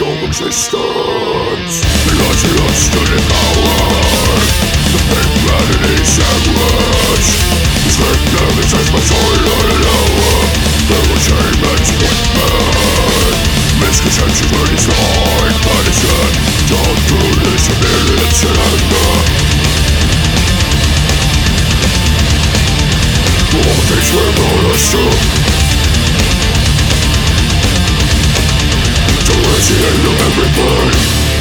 of existence. Because he stood in power. The big vanity sandwich. His great nervous as my soul on an hour. There was aimants with men. Misconception when he's like medicine. Down through this humiliance and anger. All the things we're gonna assume. Towards the end of everything.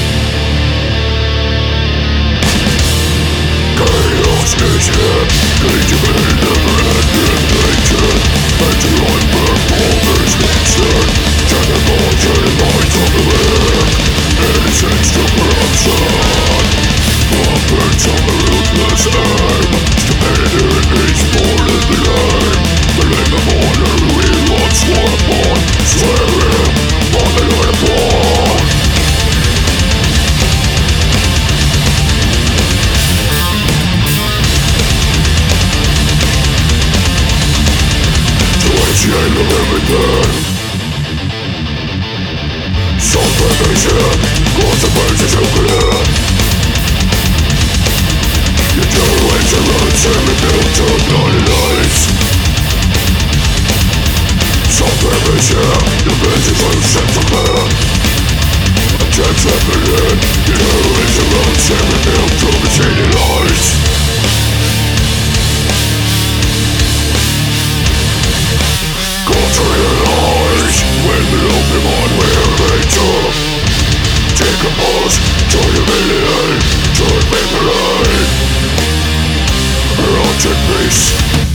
Chaos is here. Legitimate never-ending hatred. Anti-life all is constant. Genocide of the weak. Innocence to corruption. Puppets of a ruthless aim. Stupidity is born in the aim. The name of honor we once swore upon. Swearing on the Lord of war. Towards the end of everything. Self-revelation, consequences are clear. Your generation runs and rebuilt to bloody lies. Self-revelation, your visions are set to clear. Attempts evident, your generation runs and rebuilt to retaining lies. Contrary lies, when the open mind we're made to. Take a pause, join humiliate, join manipulate. Erotic peace.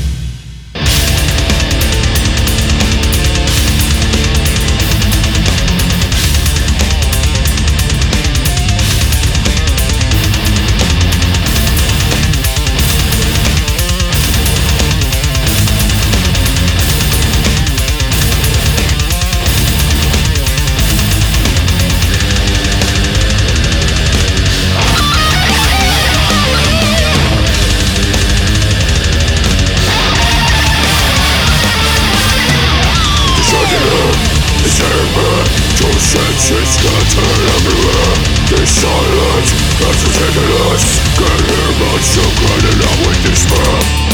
Senses scattered everywhere. This silence has taken us. Can't hear much, so crying out with despair.